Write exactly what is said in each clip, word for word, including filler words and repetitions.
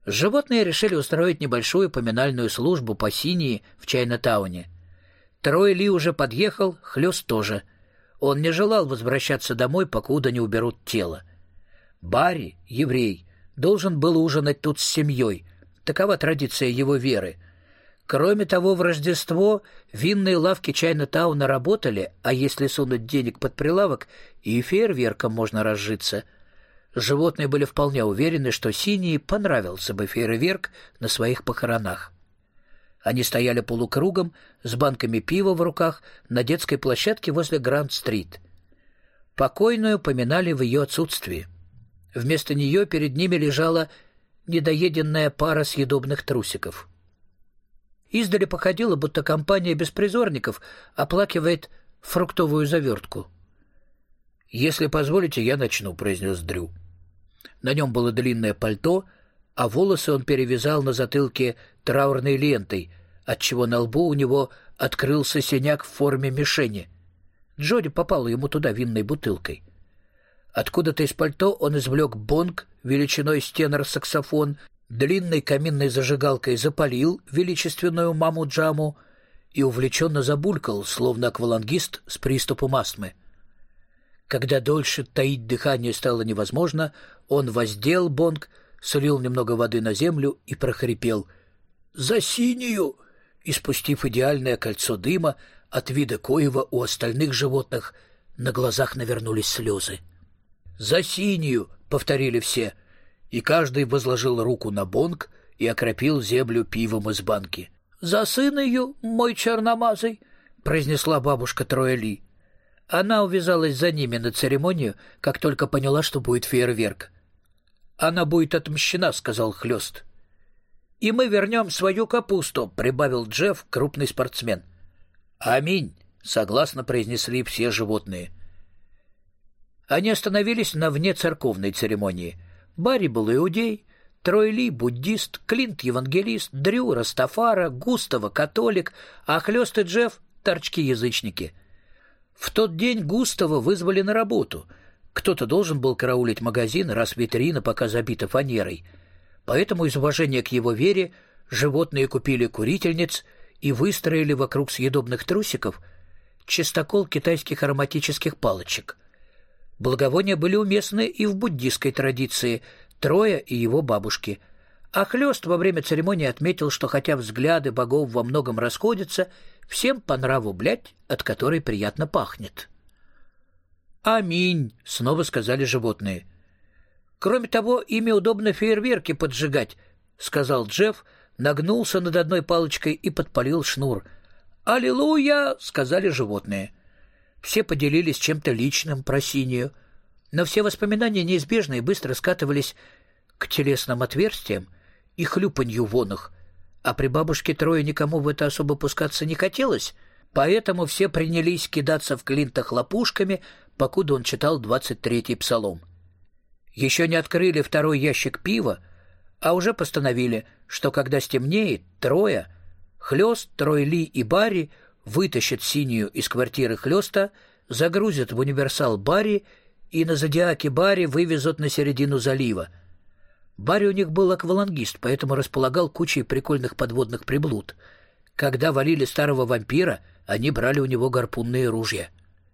Животные решили устроить небольшую поминальную службу по Синии в Чайна-тауне. Трой Ли уже подъехал, Хлёст тоже. Он не желал возвращаться домой, покуда не уберут тело. Барри, еврей, должен был ужинать тут с семьей. Такова традиция его веры. Кроме того, в Рождество винные лавки Чайна-тауна работали, а если сунуть денег под прилавок, и фейерверком можно разжиться. Животные были вполне уверены, что Синии понравился бы фейерверк на своих похоронах. Они стояли полукругом с банками пива в руках на детской площадке возле Гранд-стрит. Покойную поминали в ее отсутствии. Вместо нее перед ними лежала недоеденная пара съедобных трусиков. Издали походило, будто компания беспризорников оплакивает фруктовую завертку. «Если позволите, я начну», — произнес Дрю. На нем было длинное пальто, а волосы он перевязал на затылке траурной лентой, отчего на лбу у него открылся синяк в форме мишени. Джоди попала ему туда винной бутылкой. Откуда-то из пальто он извлек бонг величиной с тенор-саксофон, длинной каминной зажигалкой запалил величественную маму-джаму и увлеченно забулькал, словно аквалангист с приступом астмы. Когда дольше таить дыхание стало невозможно, он воздел бонг, слил немного воды на землю и прохрипел «За Синию!», испустив идеальное кольцо дыма, от вида коего у остальных животных на глазах навернулись слезы. «За Синию!» — повторили все, и каждый возложил руку на бонг и окропил землю пивом из банки. «За сын ее, мой черномазый!» — произнесла бабушка Троя Ли. Она увязалась за ними на церемонию, как только поняла, что будет фейерверк. «Она будет отмщена», — сказал Хлёст. «И мы вернем свою капусту», — прибавил Джефф, крупный спортсмен. «Аминь», — согласно произнесли все животные. Они остановились на внецерковной церемонии. Барри был иудей, Трой Ли — буддист, Клинт — евангелист, Дрю — растафара, Густаво — католик, а Хлёст и Джефф — торчки-язычники. В тот день Густаво вызвали на работу. Кто-то должен был караулить магазин, раз витрина пока забита фанерой. Поэтому из уважения к его вере животные купили курительниц и выстроили вокруг съедобных трусиков чистокол китайских ароматических палочек. Благовония были уместны и в буддистской традиции Троя и его бабушки. А Хлёст во время церемонии отметил, что хотя взгляды богов во многом расходятся, всем по нраву блядь, от которой приятно пахнет. «Аминь», — снова сказали животные. «Кроме того, ими удобно фейерверки поджигать», — сказал Джефф, нагнулся над одной палочкой и подпалил шнур. «Аллилуйя!» — сказали животные. Все поделились чем-то личным про Синию, но все воспоминания неизбежно и быстро скатывались к телесным отверстиям и хлюпанью вон их, а при бабушке Трое никому в это особо пускаться не хотелось, поэтому все принялись кидаться в Клинта хлопушками, покуда он читал двадцать третий псалом. Еще не открыли второй ящик пива, а уже постановили, что когда стемнеет, Троя, Хлёст, Трой Ли и Барри вытащат Синию из квартиры Хлёста, загрузят в универсал Барри и на зодиаке Барри вывезут на середину залива. Барри у них был аквалангист, поэтому располагал кучей прикольных подводных приблуд. Когда валили старого вампира, они брали у него гарпунные ружья.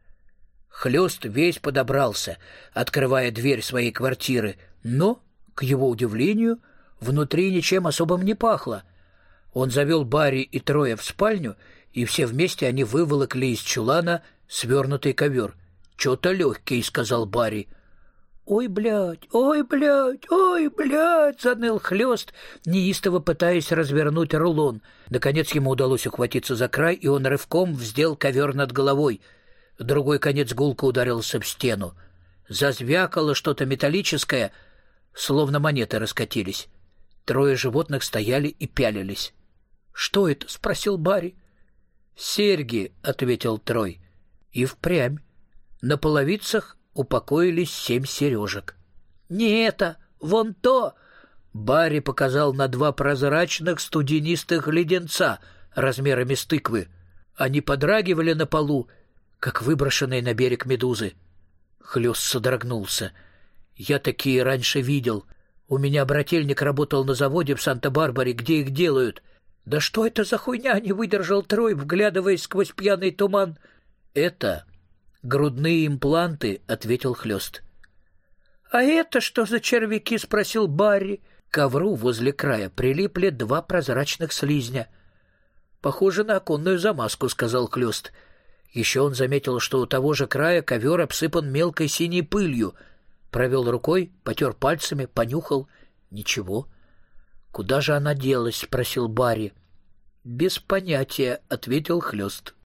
Хлёст весь подобрался, открывая дверь своей квартиры, но, к его удивлению, внутри ничем особым не пахло. Он завел Барри и Троя в спальню, и все вместе они выволокли из чулана свернутый ковер. «Чё-то легкий», — сказал Барри. «Ой, блядь, ой, блядь, ой, блядь!» — заныл Хлёст, неистово пытаясь развернуть рулон. Наконец ему удалось ухватиться за край, и он рывком вздел ковер над головой. Другой конец гулко ударился в стену. Зазвякало что-то металлическое, словно монеты раскатились. Трое животных стояли и пялились. «Что это?» — спросил Барри. «Серьги», — ответил Трой. И впрямь. На половицах упокоились семь сережек. «Не это, вон то!» Барри показал на два прозрачных студенистых леденца размерами с тыквы. Они подрагивали на полу, как выброшенные на берег медузы. Хлёст содрогнулся. «Я такие раньше видел. У меня брательник работал на заводе в Санта-Барбаре, где их делают. Да что это за хуйня, не выдержал Трой, вглядываясь сквозь пьяный туман. Это грудные импланты, ответил Хлёст. А это что за червяки, спросил Барри. К ковру возле края прилипли два прозрачных слизня. Похоже на оконную замазку, сказал Хлёст. Еще он заметил, что у того же края ковер обсыпан мелкой синей пылью. Провел рукой, потер пальцами, понюхал. Ничего. «Куда же она делась?» — спросил Барри. «Без понятия», — ответил Хлёст.